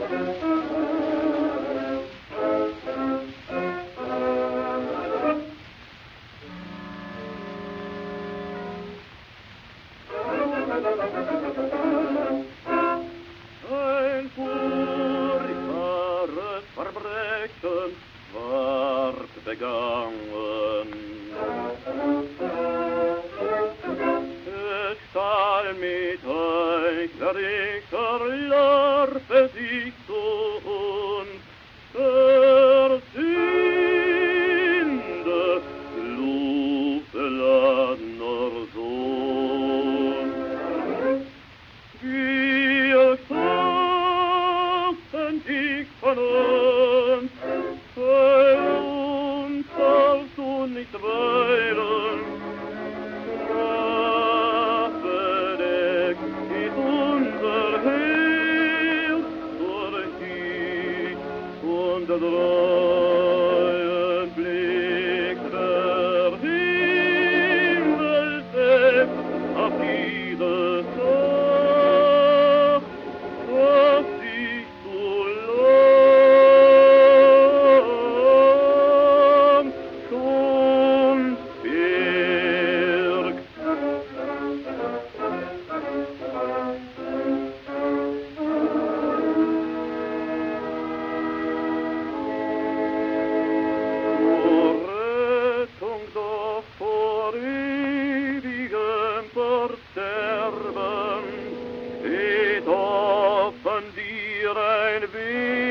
Ein furchtbares Verbrechen ward begangen. Es stahl mit euch der Richter Larve sich zu uns, der Sünde blutbeladener Sohn. Wir sagten dich von uns, bei uns sollst du nicht weilen. Strafbedeckt ist unser Heil durch dich und der dreuen Blick der Himmel selbst auf diese Tag, was dich zu lang schon birgt. Zur Rettung doch vor ewigem Verderben steht offen dir ein Weg.